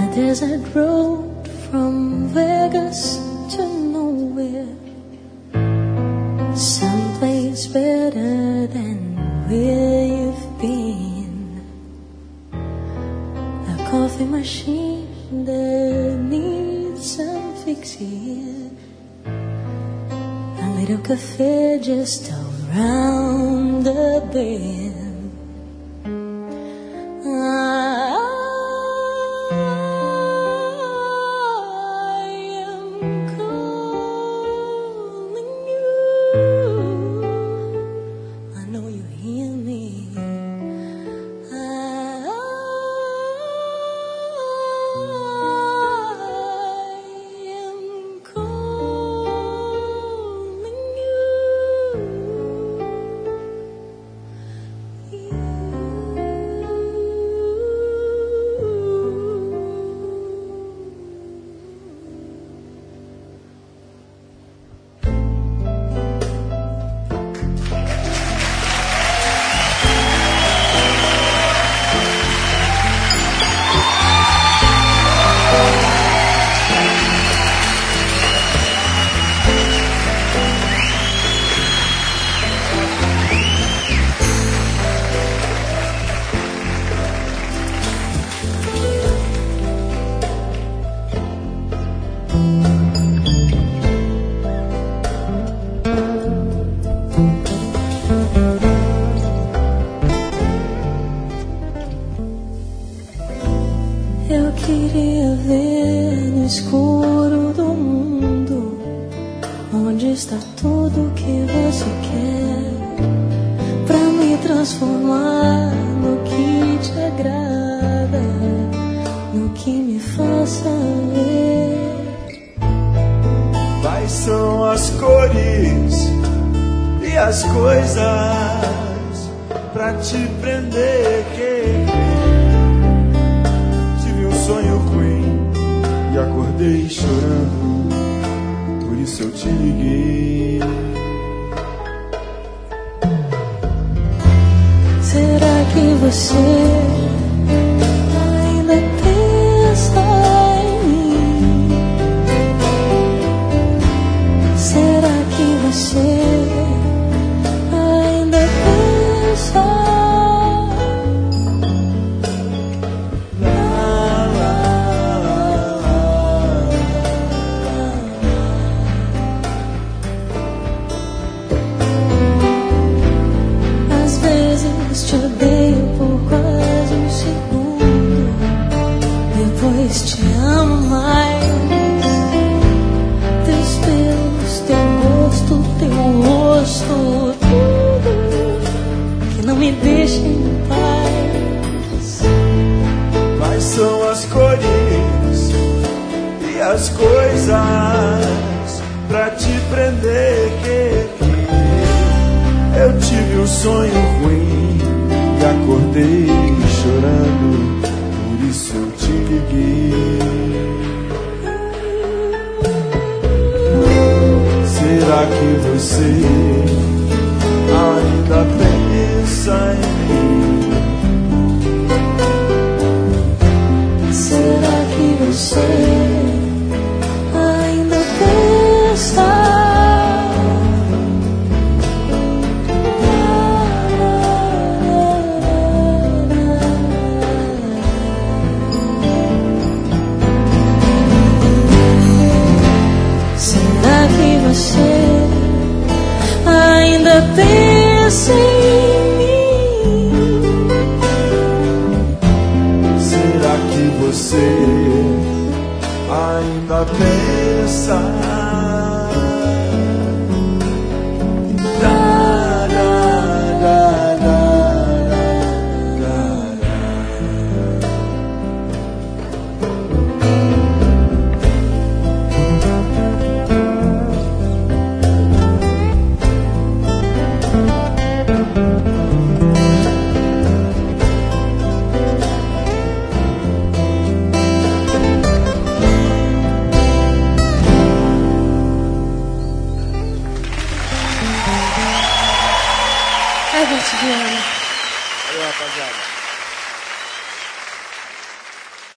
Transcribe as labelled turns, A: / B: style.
A: desert road from Vegas to nowhere, someplace better than where you've been. A coffee machine that needs some fixing, a little cafe just around the bend. Eu queria ver no escuro do mundo onde está tudo que você quer, pra me transformar no que te agrada, no que me faça ver.
B: Quais são as cores e as coisas pra te prender, querer? Sonho ruim e acordei chorando, por isso eu te liguei.
A: Será que você ainda pensa em mim? Será que você ainda pensa? Te odeio por quase um segundo, depois te amo mais. Teus pelos, teu gosto, teu rosto, tudo que não me deixa em paz.
B: Quais são as cores e as coisas pra te prender, querer? Eu tive um sonho ruim e acordei chorando, por isso eu te liguei. Será que você ainda pensa em mim?
A: Será que você ainda pensa? Você ainda pensa em mim?
B: Será que você ainda pensa?
A: Ai, vou te ver.
B: Valeu, rapaziada.